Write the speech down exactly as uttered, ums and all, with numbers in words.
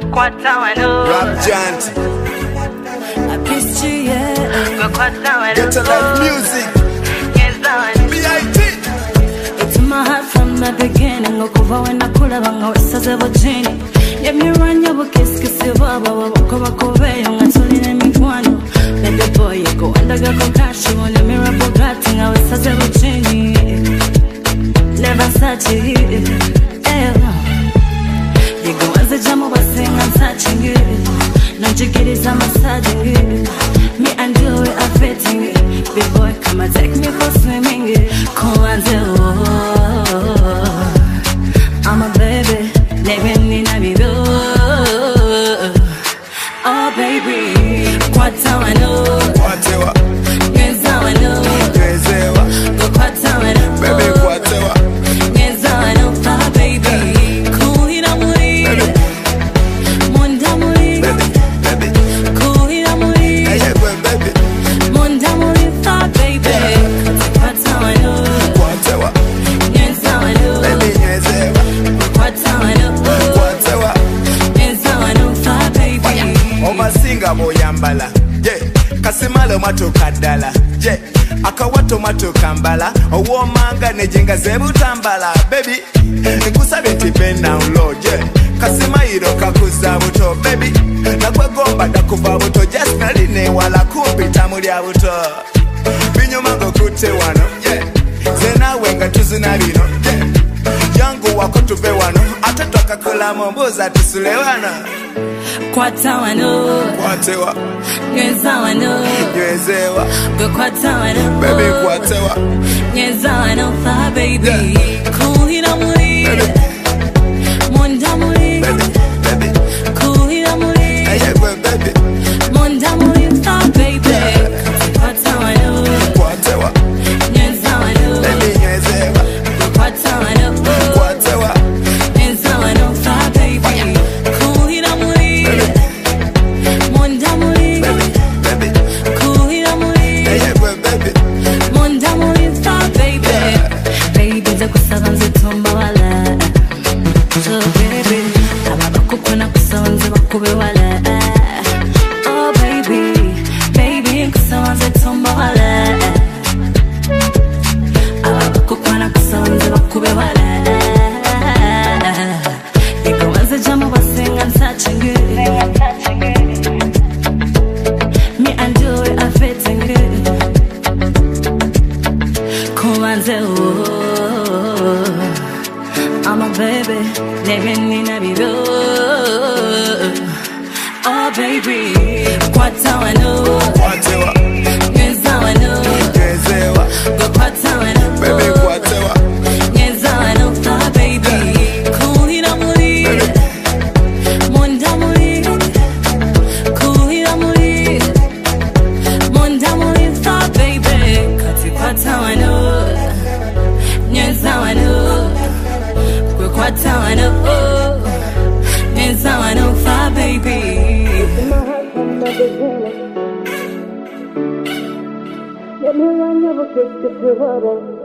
Rap Giant. Get a life music. B I T. It's in my heart from the beginning. Okuva when I could have hung out as a virgin. Let me run your kiss, kiss your baba. Walk over Kobe, young and Solin and Miguano. Let the boy you go and I got cash. You want a miracle grating. I was as a virgin. Never such it. Ever. You go as a jam over sing and touching it. Now you get it, I'm massaging it. Me and you are fitting it. Big boy, come and take me for swimming it. Come and say, oh, I'm a baby, living in a video. Oh, baby, what time I know? What you want? Yes, I know. Yes, I want. Go what time I know? Baby, what you want? Yes, I know, oh, baby. Cool in a way. Baby. Monda way. Baby, baby. Cool in a way. Hey, yeah, baby. Monda way, oh, baby. What time I know? What you want? Yes, I know. Baby, yes, I want. What time I know? What you want? Yes, I know, oh, baby. Omasinga boyambala, yeah. Kasimalo matoka ddala, yeah. Akawato matoka mbala, owomanga nejenga zebutambala, baby. Nkusabye nti bend down low, yeah. Kasimayiro kakuza buto, baby. Nakwegomba dakuva buto, just naline wala kumpita mulya buto. Binyuma ngokute wano, yeah. Zena wenga tuzina bino, yeah. Yangu wako tuve wano, ate twakakola mbuza tusule wano. Kwata wano, Kwatewa, nyeza wano, nyezewa, go kwata wano, baby kwatewa, nyeza wano, fa baby, yeah. Cool in a muli, baby, monda muli, baby, baby, cool in a muli, hey, yeah, baby, monda muli, fa baby, kwata wano, kwatewa, nyeza wano, baby nyezewa, go kwata wano, kwatewa, nyeza wano, fa baby, cool in a muli, monda muli, baby, cool in a muli. hey, yeah, baby, Monda mulifa baby, baby za kusabanze tumba wala. So baby, ababa kukuna kusabanze bakube wala. Oh baby, baby kusabanze tumba wala. Ababa kukuna kusabanze bakube wala. Iko wanze jamu basinga touching it. Me and you are fitting it. Come and say, oh, I'm a baby, living in a video. Oh, baby, what time I know? kwatewa, Yes, I know. nyezewa, Go what time I know? baby kwatewa, Yes, I know, oh, baby. Cool in a muli, monda muli, cool in a muli, monda muli, oh, baby. Kati what time I know? Yes, I know. Go what time I know? Yes, I know, oh, baby. Let me run your kiss, kiss your body.